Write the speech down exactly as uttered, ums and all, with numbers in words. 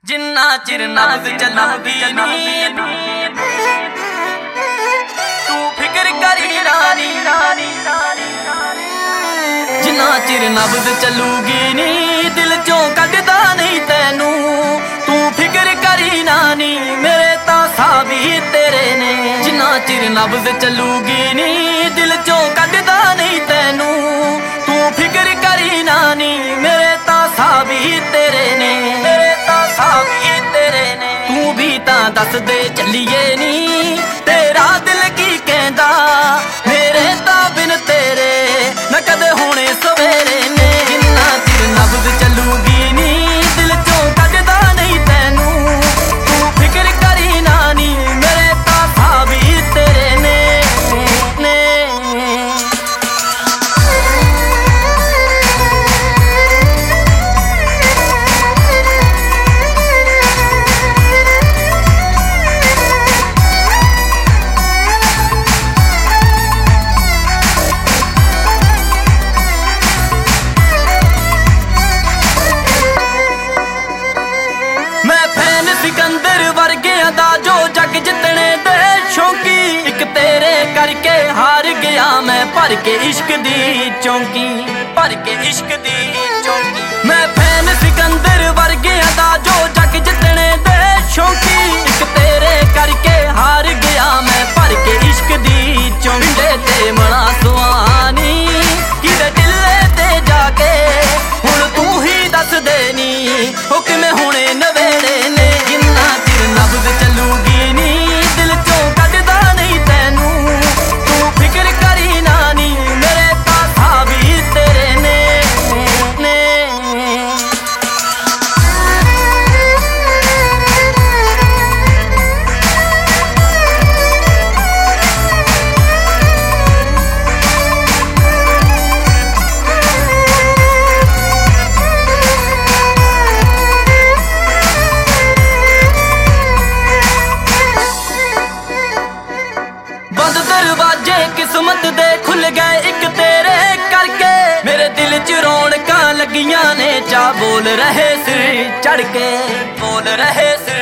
जिन्ना चिर नब्ज़ चलूगी नी तू फिक्र करी रानी जिन्ना चिर नब्ज़ चलूगी नी दिल चों कटदा नहीं तैनू तू फिक्र करी नानी मेरे तां साह भी तेरे ने जिन्ना चिर नब्ज़ चलूगी नी दिल चों कटदा नहीं तैनू तू फिक्र करी नानी मेरे तां साह भी तेरे ने मेरे तां साह भी तेरे ने तू भी तां दस दे चलिए नी तेरा दिल की कहंदा मेरे तां बिन तेरे न कदे होने सवेरे ने जिन्ना चिर नब्ज़ चलूगी नी दिल चों कटदा नहीं तैनू तू फिक्र करी नानी मेरे तां साह भी तेरे ने ने सिकंदर वर्गिया दा जो जग जितने दे शौकी एक तेरे करके हार गया मैं भर के इश्क दी चौंकी भर के इश्क दी चौंकी मैं फैन सिकंदर वर्गिया दा जो जग जितने दे शौकी एक तेरे करके हार गया मैं भर के इश्क दी चौंकी ते मना सुहानी किदे दिले ते जाके हुण तू ही दस देनी ओ किवें होणे नवेड़े ने नब्ज़ चलूगी नी दिल चों कटदा नहीं तैनू तू फिक्र करी नानी मेरे तां साह भी तेरे ने ने दरवाजे किस्मत दे खुल गए एक तेरे करके मेरे दिल च रौनकां लगियां ने चा बोल रहे सिर चढ़ के बोल रहे सिर